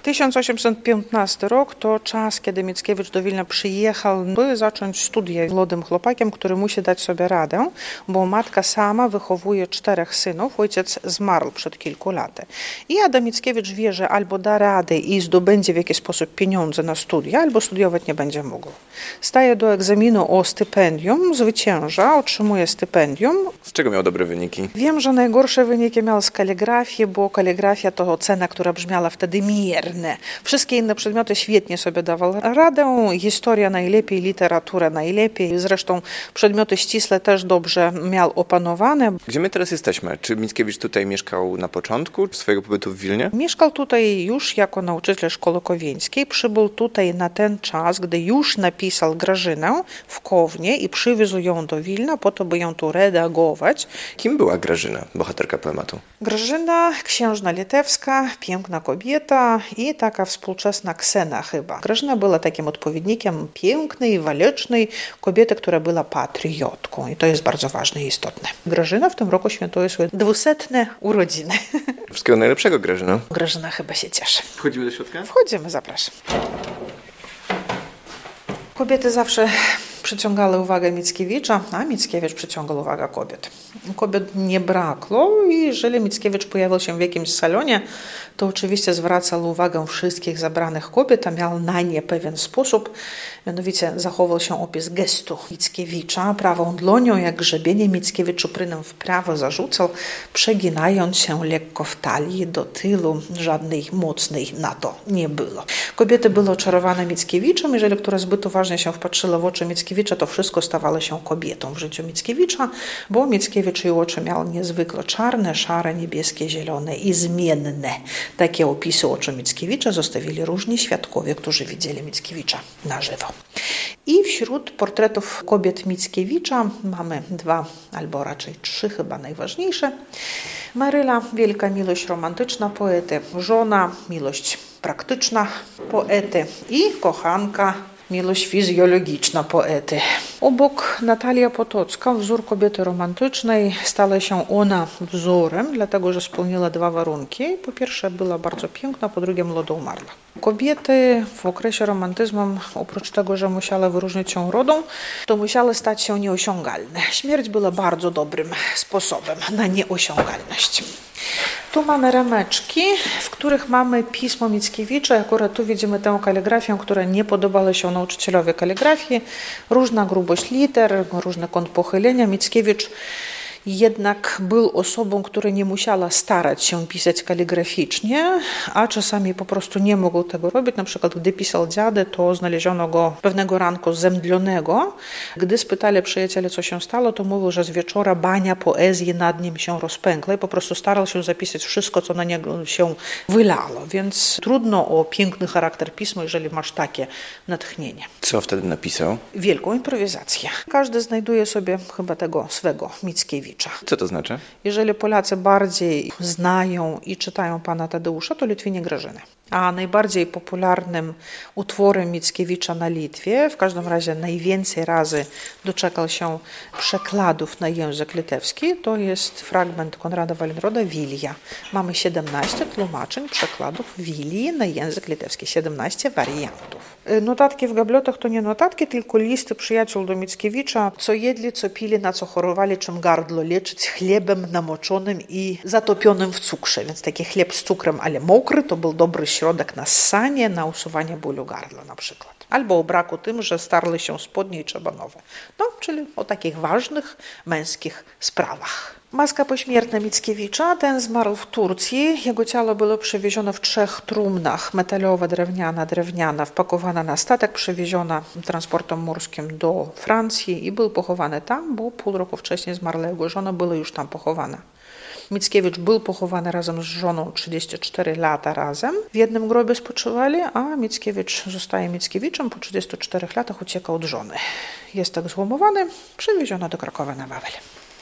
1815 rok to czas, kiedy Mickiewicz do Wilna przyjechał, by zacząć studia młodym chłopakiem, który musi dać sobie radę, bo matka sama wychowuje 4 synów, ojciec zmarł przed kilku laty. I Adam Mickiewicz wie, że albo da radę i zdobędzie w jakiś sposób pieniądze na studia, albo studiować nie będzie mógł. Staje do egzaminu o stypendium, zwycięża, otrzymuje stypendium. Z czego miał dobre wyniki? Wiem, że najgorsze wyniki miał z kaligrafii, bo kaligrafia to ocena, która brzmiała wtedy mierne. Wszystkie inne przedmioty świetnie sobie dawał radę. Historia najlepiej, literatura najlepiej. Zresztą przedmioty ścisłe też dobrze miał opanowane. Gdzie my teraz jesteśmy? Czy Mickiewicz tutaj mieszkał na początku swojego pobytu w Wilnie? Mieszkał tutaj już jako nauczyciel szkoły kowieńskiej. Przybył tutaj na ten czas, gdy już napisał Grażynę w Kownie i przywiózł ją do Wilna po to, by ją tu redagować. Kim była Grażyna, bohaterka poematu? Grażyna, księżna litewska, piękna kobieta i taka współczesna Ksena chyba. Grażyna była takim odpowiednikiem pięknej, walecznej kobiety, która była patriotką i to jest bardzo ważne i istotne. Grażyna w tym roku świętuje swoje 200 urodziny. Wszystkiego najlepszego, Grażyna. Grażyna chyba się cieszy. Wchodzimy do środka? Wchodzimy, zapraszam. Kobiety zawsze przyciągały uwagę Mickiewicza, a Mickiewicz przyciągał uwagę kobiet. Kobiet nie brakło i jeżeli Mickiewicz pojawił się w jakimś salonie, to oczywiście zwracał uwagę wszystkich zebranych kobiet, a miał na nie pewien sposób. Mianowicie zachował się opis gestu Mickiewicza. Prawą dłonią, jak grzebienie, Mickiewicz uprynem w prawo zarzucał, przeginając się lekko w talii do tyłu. Żadnej mocnej na to nie było. Kobiety były oczarowane Mickiewiczem. Jeżeli która zbyt uważnie się wpatrzyła w oczy Mickiewicza, to wszystko stawało się kobietą w życiu Mickiewicza, bo Mickiewicz jej oczy miał niezwykle czarne, szare, niebieskie, zielone i zmienne. Takie opisy oczu Mickiewicza zostawili różni świadkowie, którzy widzieli Mickiewicza na żywo. I wśród portretów kobiet Mickiewicza mamy 2, albo raczej 3 chyba najważniejsze. Maryla, wielka miłość romantyczna poety, żona, miłość praktyczna poety i kochanka, miłość fizjologiczna poety. Obok Natalia Potocka, wzór kobiety romantycznej, stała się ona wzorem, dlatego że spełniła 2 warunki. Po pierwsze była bardzo piękna, po drugie młodo umarła. Kobiety w okresie romantyzmu, oprócz tego, że musiały wyróżnić się rodą, to musiały stać się nieosiągalne. Śmierć była bardzo dobrym sposobem na nieosiągalność. Tu mamy rameczki, w których mamy pismo Mickiewicza. Akurat tu widzimy tę kaligrafię, która nie podobała się nauczycielowi kaligrafii. Różna grubość liter, różny kąt pochylenia. Mickiewicz jednak był osobą, która nie musiała starać się pisać kaligraficznie, a czasami po prostu nie mógł tego robić. Na przykład, gdy pisał Dziady, to znaleziono go pewnego ranku zemdlonego. Gdy spytali przyjaciele, co się stało, to mówił, że z wieczora bania poezji nad nim się rozpękła i po prostu starał się zapisać wszystko, co na niego się wylało. Więc trudno o piękny charakter pisma, jeżeli masz takie natchnienie. Co wtedy napisał? Wielką improwizację. Każdy znajduje sobie chyba tego swego Mickiewicza. Co to znaczy? Jeżeli Polacy bardziej znają i czytają pana Tadeusza, to Litwinie Grażyny. A najbardziej popularnym utworem Mickiewicza na Litwie, w każdym razie najwięcej razy doczekał się przekładów na język litewski, to jest fragment Konrada Wallenroda Wilija. Mamy 17 tłumaczeń przekładów Wilii na język litewski, 17 wariantów. Notatki w gablotach to nie notatki, tylko listy przyjaciół do Mickiewicza, co jedli, co pili, na co chorowali, czym gardło leczyć, chlebem namoczonym i zatopionym w cukrze. Więc taki chleb z cukrem, ale mokry, to był dobry środek na ssanie, na usuwanie bólu gardła na przykład. Albo o braku tym, że starły się spodnie i trzeba nowe. No, czyli o takich ważnych męskich sprawach. Maska pośmiertna Mickiewicza, ten zmarł w Turcji. Jego ciało było przewiezione w 3 trumnach, metalowa, drewniana, wpakowana na statek, przewieziona transportem morskim do Francji i był pochowany tam, bo pół roku wcześniej zmarła jego żona, była już tam pochowana. Mickiewicz był pochowany razem z żoną 34 lata razem. W jednym grobie spoczywali, a Mickiewicz zostaje Mickiewiczem. Po 34 latach ucieka od żony. Jest tak złomowany, przewieziony do Krakowa na Wawel.